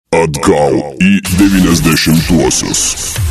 Atgal į 90-uosius.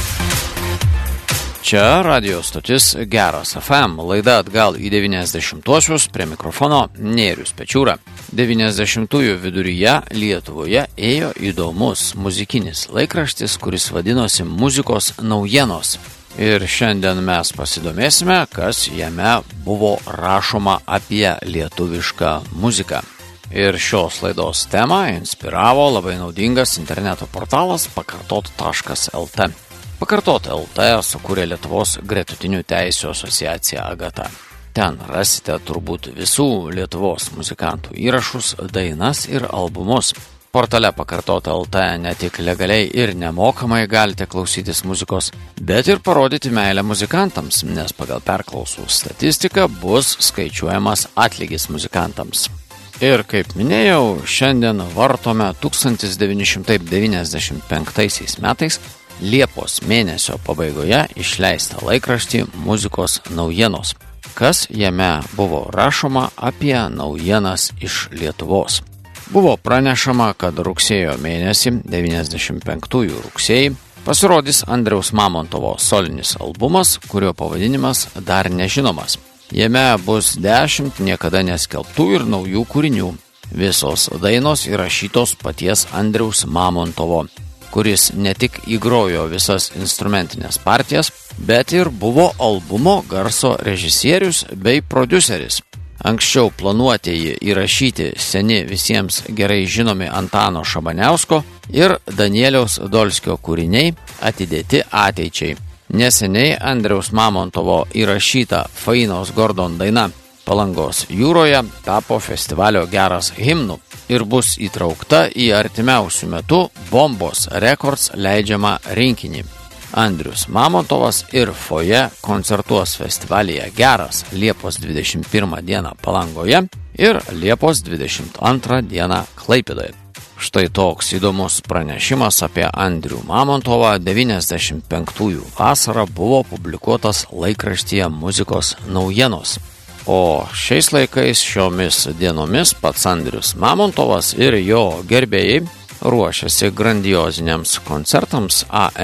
Čia radio stotis Geras FM, laida Atgal į 90-uosius, prie mikrofono Nėrius Pečiūra. 90-ųjų viduryje Lietuvoje ėjo įdomus muzikinis laikraštis, kuris vadinosi Muzikos naujienos. Ir šiandien mes pasidomėsime, kas jame buvo rašoma apie lietuvišką muziką. Ir šios laidos temą inspiravo labai naudingas interneto portalas pakartot.lt. Pakartot.lt sukūrė Lietuvos gretutinių teisių asociacija Agata. Ten rasite turbūt visų Lietuvos muzikantų įrašus, dainas ir albumus. Portale Pakartot.lt ne tik legaliai ir nemokamai galite klausytis muzikos, bet ir parodyti meilę muzikantams, nes pagal perklausų statistiką bus skaičiuojamas atlygis muzikantams. Ir kaip minėjau, šiandien vartome 1995 metais Liepos mėnesio pabaigoje išleistą laikraštį Muzikos naujienos, kas jame buvo rašoma apie naujienas iš Lietuvos. Buvo pranešama, kad rugsėjo mėnesį, 95 rugsėjį, pasirodys Andriaus Mamontovo solinis albumas, kurio pavadinimas dar nežinomas. Jame bus 10 niekada neskelbtų ir naujų kūrinių. Visos dainos įrašytos paties Andriaus Mamontovo, kuris ne tik įgrojo visas instrumentinės partijas, bet ir buvo albumo garso režisierius bei prodiuseris. Anksčiau planuotieji įrašyti seni visiems gerai žinomi Antano Šabaniausko ir Danieliaus Dolskio kūriniai atidėti ateičiai. Neseniai Andriaus Mamontovo įrašyta Fainos Gordon daina Palangos jūroje tapo festivalio Geras himnu ir bus įtraukta į artimiausių metų Bombos Records leidžiamą rinkinį. Andrius Mamontovas ir Foje koncertuos festivalyje Geras Liepos 21 dieną Palangoje ir Liepos 22 dieną Klaipėdoje. Štai toks įdomus pranešimas apie Andrių Mamontovą 95-ųjų vasarą buvo publikuotas laikraštyje Muzikos naujienos. O šiais laikais šiomis dienomis pats Andrius Mamontovas ir jo gerbėjai ruošiasi grandioziniams koncertams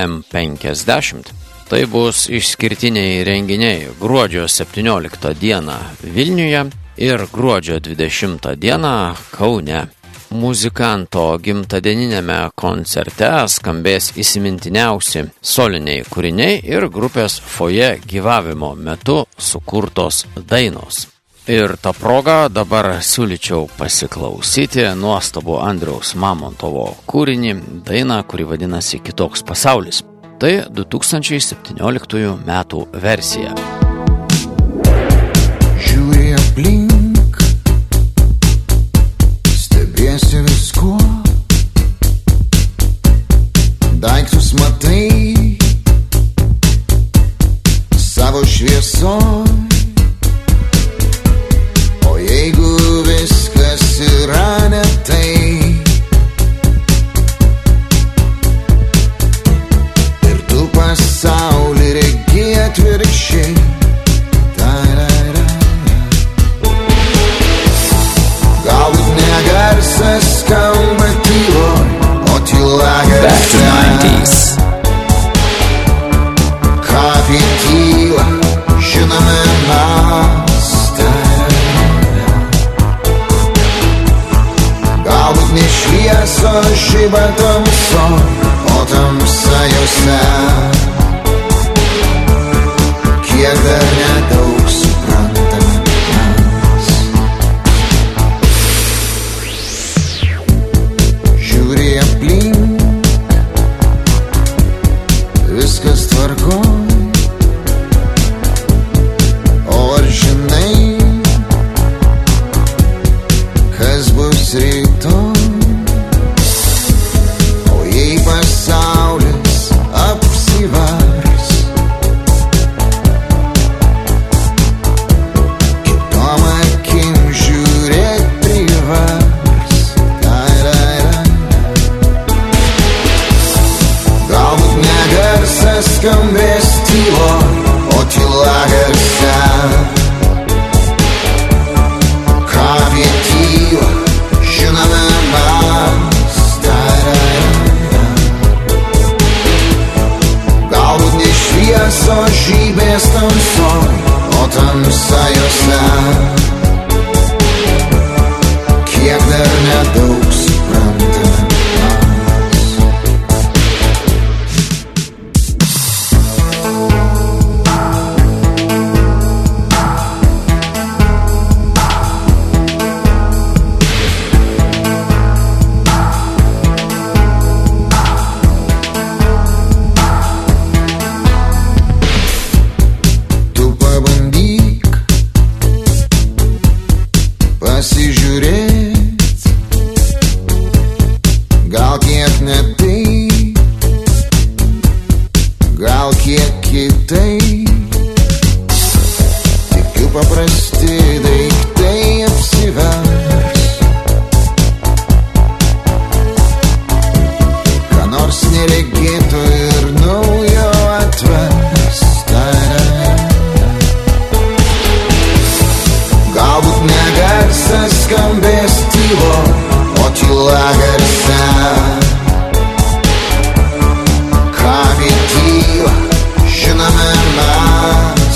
AM50. Tai bus išskirtiniai renginiai gruodžio 17 dieną Vilniuje ir gruodžio 20 dieną Kaune. Muzikanto gimtadieninėme koncerte skambės įsimintiniausi soliniai kūriniai ir grupės Foje gyvavimo metu sukurtos dainos. Ir tą progą dabar siūlyčiau pasiklausyti nuostabų Andriaus Mamontovo kūrinį, dainą, kuri vadinasi Kitoks pasaulis. Tai 2017 metų versija. Žiūri aplink, esi viskuo, daiktus matai savo šviesoj, o jeigu viskas yra ne tai ir tu pasaulį regi atvirkščiai, galbūt negarsas skamba tyloj, o tyla garsia. Ką apie tylą žinome mes. Galbūt ne švieso žiba tamso, o tamsa jose. Kiek dar nedaug suprantame. Viskas tvarkoj, o ar žinai, kas bus rytoj, o jei pasaulis apsivars, kitom akim žiūrėt privars. Galbūt negarsas skambės tyloj, o tyla garsia. Ką apie tylą žinome mes. žybės tamsoj, o tamsa jose. Kiek dar nedaug suprantame mes. Tu pabandyk pasižiūrėt, gal kiek ne taip, gal kiek kitaip. Tikiu paprasti daiktai apsivers, ką nors neregėto ir naujo atvers. Galbūt ne garsas skambės tylo, o tyla garse. Ką apie tylą žinome mes.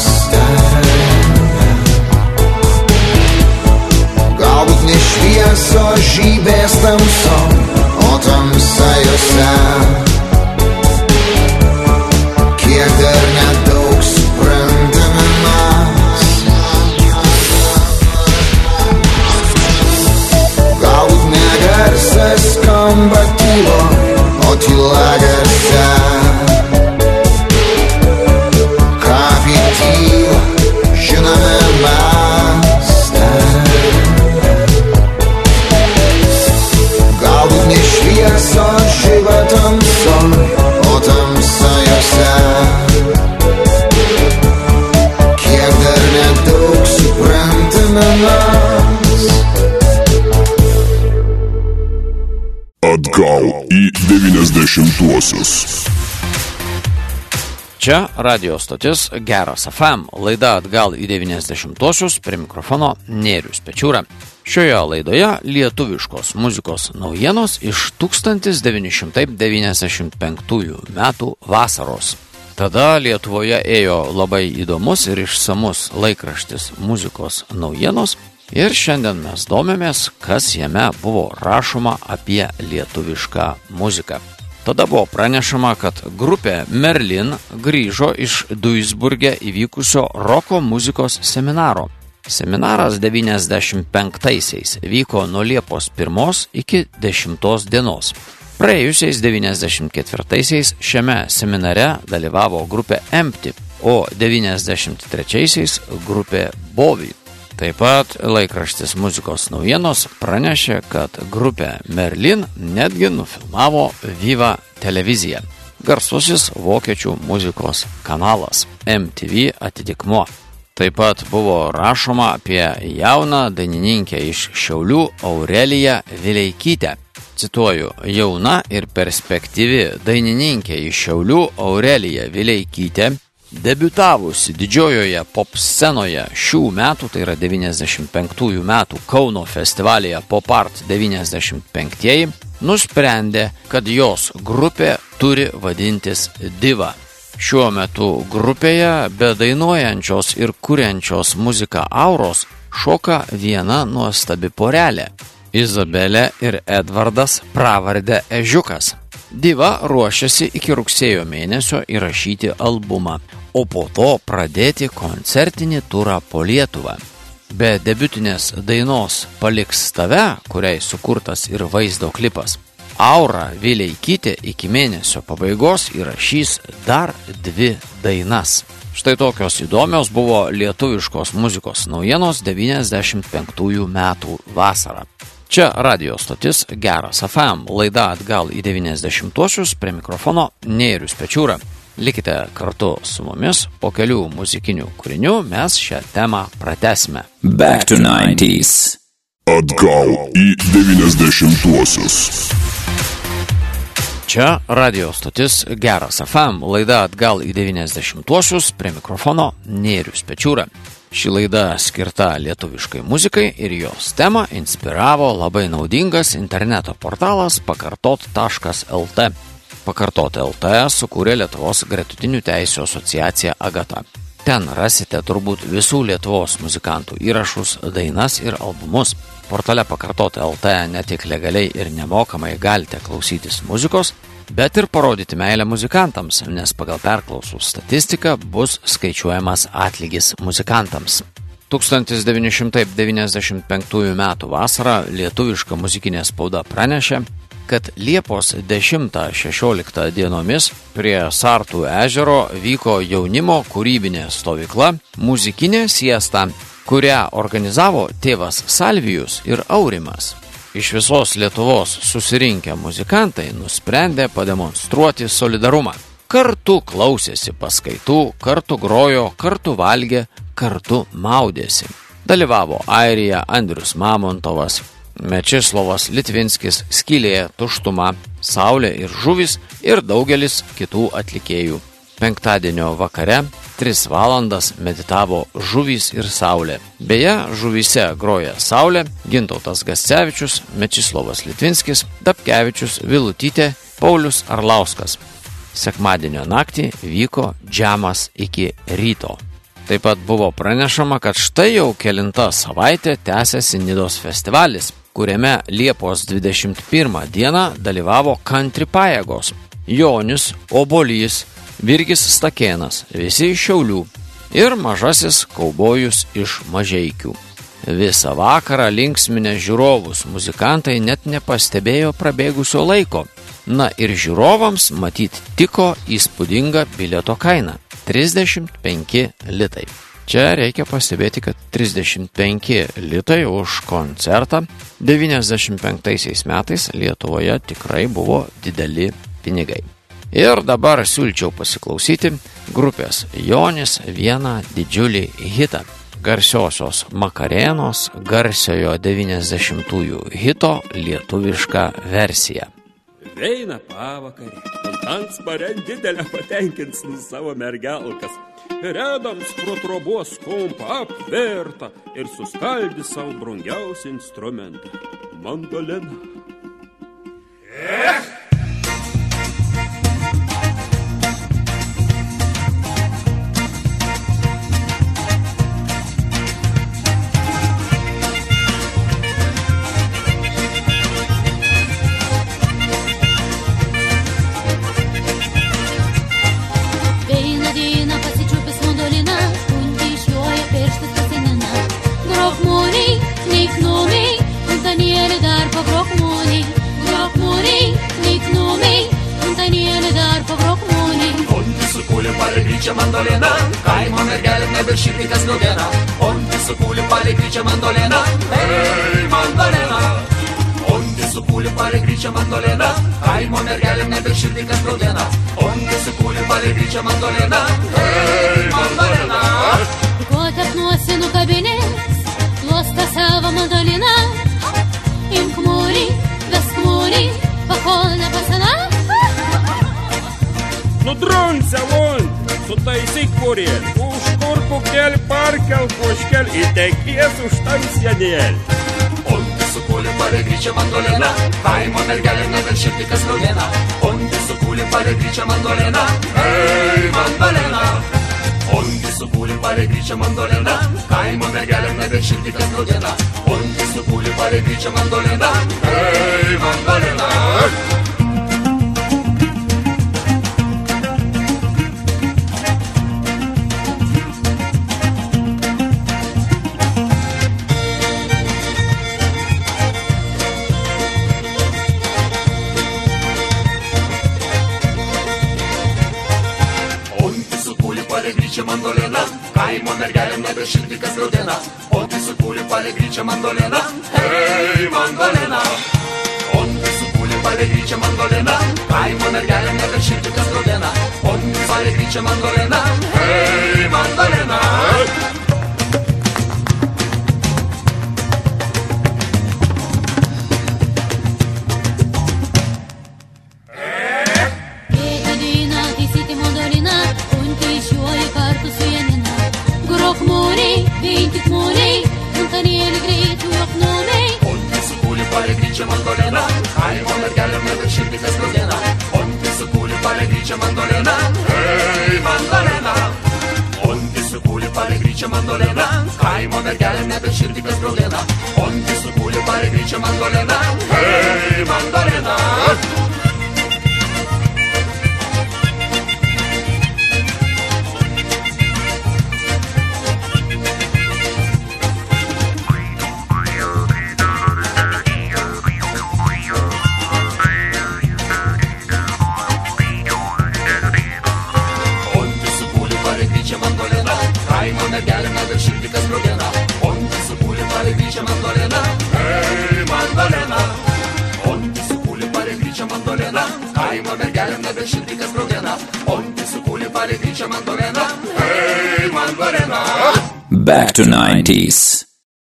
Galbūt ne šviesos žybės tamsoj, o tamsa jose. Kiek dar nedaug suprantame mes. Galbūt ne garsas skamba tylo, o tyla garse. Ką apie tylą žinome mes. Galbūt ne šviesos žiba tamsoj, o tamsa jose. Kiek dar nedaug suprantame mes. Atgal į 90-uosius. Čia radio stotis Geras FM, laida Atgal į 90-uosius, prie mikrofono Nėrius Pečiūra. Šioje laidoje lietuviškos muzikos naujienos iš 1995 metų vasaros. Tada Lietuvoje ėjo labai įdomus ir išsamus laikraštis Muzikos naujienos ir šiandien mes domimės, kas jame buvo rašoma apie lietuvišką muziką. Tada buvo pranešama, kad grupė Merlin grįžo iš Duisburge įvykusio roko muzikos seminaro. Seminaras 95-aisiais vyko nuo Liepos 1 iki 10 dienos. Praėjusiais 94-aisiais šiame seminare dalyvavo grupė Empty, o 93-aisiais grupė Bovi. Taip pat laikraštis Muzikos naujienos pranešė, kad grupė Merlin netgi nufilmavo Viva televiziją. Garsusis vokiečių muzikos kanalas MTV atitikmuo. Taip pat buvo rašoma apie jauną dainininkę iš Šiaulių Aureliją Vileikytę. Cituoju, jauna ir perspektyvi dainininkė iš Šiaulių Aurelija Vileikytė, debiutavusi didžiojoje pop scenoje šių metų, tai yra 95 metų Kauno festivalyje Pop Art 95, nusprendė, kad jos grupė turi vadintis Diva. Šiuo metu grupėje be dainuojančios ir kuriančios muziką auros šoka viena nuostabi porelė – Izabelė ir Edvardas pravarde Ežiukas. Diva ruošiasi iki rugsėjo mėnesio įrašyti albumą, o po to pradėti koncertinį turą po Lietuvą. Be debiutinės dainos Paliks tave, kuriai sukurtas ir vaizdo klipas, Aura Vileikytė iki mėnesio pabaigos įrašys dar 2 dainas. Štai tokios įdomios buvo lietuviškos muzikos naujienos 95 metų vasarą. Čia radio stotis Geras FM, laida Atgal į 90-uosius, prie mikrofono Nėrius Pečiūra. Likite kartu su mumis, po kelių muzikinių kūrinių mes šią temą pratęsime. Back to 90s. Atgal į 90-uosius. Čia radio stotis Geras FM, laida Atgal į 90-uosius, prie mikrofono Nėrius Pečiūra. Ši laida skirta lietuviškai muzikai ir jos temą inspiravo labai naudingas interneto portalas pakartot.lt. Pakartot.lt sukūrė Lietuvos gretutinių teisių asociacija Agata. Ten rasite turbūt visų Lietuvos muzikantų įrašus, dainas ir albumus. Portale Pakartoti LT ne tik legaliai ir nemokamai galite klausytis muzikos, bet ir parodyti meilę muzikantams, nes pagal perklausų statistiką bus skaičiuojamas atlygis muzikantams. 1995 metų vasarą lietuviška muzikinė spauda pranešė, kad Liepos 10-16 dienomis prie Sartų ežero vyko jaunimo kūrybinė stovykla Muzikinė siesta, kurią organizavo tėvas Salvijus ir Aurimas. Iš visos Lietuvos susirinkę muzikantai nusprendė pademonstruoti solidarumą. Kartu klausėsi paskaitų, kartu grojo, kartu valgė, kartu maudėsi. Dalyvavo Airija, Andrius Mamontovas, Mečislovas Litvinskis, Skylė, Tuštuma, Saulė ir žuvis ir daugelis kitų atlikėjų. Penktadienio vakare 3 valandas meditavo žuvys ir Saulė. Beje, žuvyse groja Saulė, Gintautas Gascevičius, Mečislovas Litvinskis, Dapkevičius, Vilutytė, Paulius Arlauskas. Sekmadienio naktį vyko džiamas iki ryto. Taip pat buvo pranešama, kad štai jau kelinta savaitė tęsiasi Nidos festivalis, kuriame Liepos 21 dieną dalyvavo country pajėgos. Jonis, Obolys, Virgis Stakėnas, visi iš Šiaulių ir mažasis kaubojus iš Mažeikių. Visą vakarą linksminę žiūrovus muzikantai net nepastebėjo prabėgusio laiko. Na ir žiūrovams matyt tiko įspūdinga bilieto kaina – 35 litai. Čia reikia pastebėti, kad 35 litai už koncertą 95 metais Lietuvoje tikrai buvo dideli pinigai. Ir dabar siūlyčiau pasiklausyti grupės Jonis vieną didžiulį hitą. Garsiosios Makarėnos, garsiojo 90-ųjų hito lietuvišką versiją. Eina pavakarė, ant sparen didelę patenkins savo mergelkas. Redams pro trobos kompą apverta ir suskaldys savo brangiausią instrumentą – mandoliną. Palegryčia mandolina, kaimo mergelė nebeširti kas nudiena. Onti supūlį palegryčia mandolina, hei mandolina. Onti supūlį palegryčia mandolina, kaimo mergelė nebeširti kas nudiena. Onti supūlį palegryčia mandolina, hei mandolina. Ko tarpnuosi nukabinės, klosta savo mandoliną. Imk mūrį, vesk mūrį, pakol nepasana. Nudrunce, Onti! Sutaisyk mūrėl, už kurpų kel parkel, koškel įtekės už tamsienėlį. Onti sukūlį palegryčia mandolina, kaimo mergelė nebeširti kas nudiena. Onti sukūlį palegryčia mandolina, hei mandolina. Onti sukūlį palegryčia mandolina, kaimo mergelė nebeširti kas nudiena. Onti sukūlį palegryčia mandolina, hei mandolina. Mandolina, kaimo mergelė nebeširti kas nudiena. Onti sukūlį palegryčia mandolina, hei mandolina. Onti sukūlį palegryčia mandolina, kaimo mergelė nebeširti kas nudiena. Onti palegryčia mandolina, hei mandolina. Mandolina, kaimo mergelė nebeširti kas nudiena. Onti sukūlį palegryčia mandolina, hei mandolina. Onti sukūlį mandolina, kaimo mergelė nebeširdikės braulina, ongi sukūlė paregryčia mandolina, hei mandolina. Kaimo mergelė nebeširdikės braulina, ongi sukūlė paregryčia mandolina, hei mandolina. Ongi sukūlė paregryčia mandolina, kaimo mergelė nebeširdikės braulina, ongi sukūlė paregryčia mandolina, hei mandolina. Back to 90s.